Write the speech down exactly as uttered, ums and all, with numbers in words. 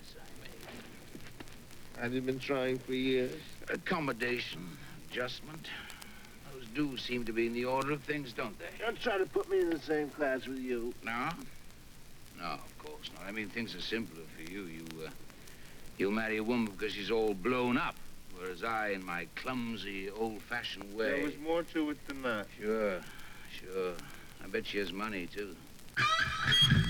I made. Have you been trying for years? Accommodation, adjustment. Those do seem to be in the order of things, don't they? Don't try to put me in the same class with you. No? No, of course not. I mean, things are simpler for you. You, uh, you'll marry a woman because she's all blown up, whereas I, in my clumsy, old-fashioned way... There was more to it than that. Sure, sure. I bet she has money, too.